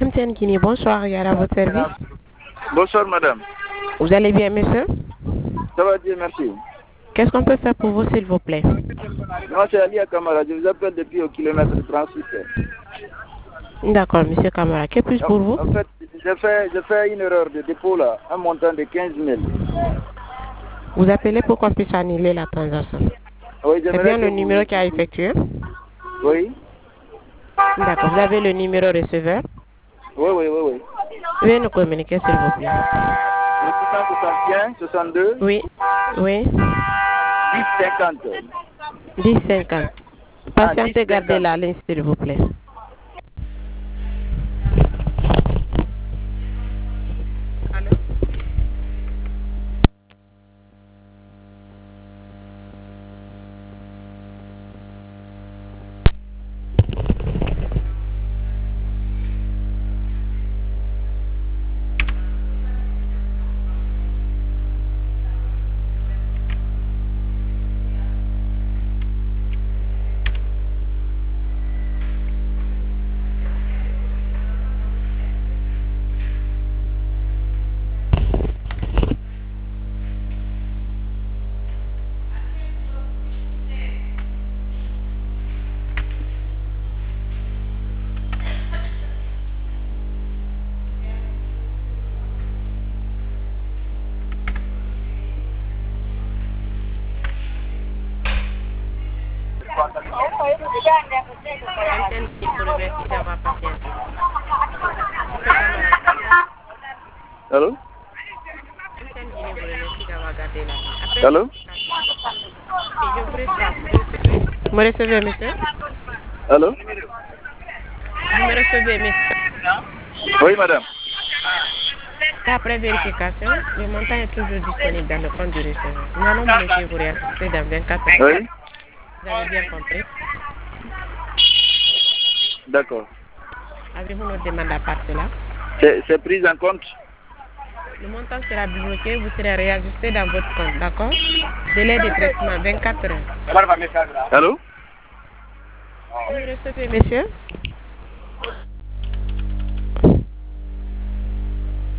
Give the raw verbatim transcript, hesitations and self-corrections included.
M T N Guinée, bonsoir, Yara, à votre service. Bonsoir madame. Vous allez bien, monsieur? Ça va bien, merci. Qu'est-ce qu'on peut faire pour vous, s'il vous plaît? Moi, c'est Ali Kamara, je vous appelle depuis au kilomètre trente-six. D'accord, monsieur Kamara. Que puis-je pour vous? En fait, j'ai fait, j'ai fait une erreur de dépôt là, un montant de quinze mille. Vous appelez pour qu'on puisse annuler la transaction. Oui, C'est bien le numéro vous... qui a effectué? Oui. D'accord, vous avez le numéro receveur? Oui, oui, oui, oui. Veuillez nous communiquer, s'il vous plaît. six cent soixante et un, soixante-deux. Oui, oui. dix cinquante. dix cinquante. Patientez, ah, gardez la ligne, s'il vous plaît. Allô? Allô? Allô? Vous me recevez, monsieur? Allô? Vous me recevez, monsieur? Oui, madame. Après vérification, le montant est toujours disponible dans le compte du receveur. Nous allons bloquer vous réassister dans vingt-quatre heures. Oui. Vous avez bien compris? D'accord. Avez-vous notre demande à part cela? C'est pris en compte? Le montant sera bloqué, vous serez réajusté dans votre compte, d'accord? Délai de traitement, vingt-quatre heures. Allô? Vous me recevez, monsieur?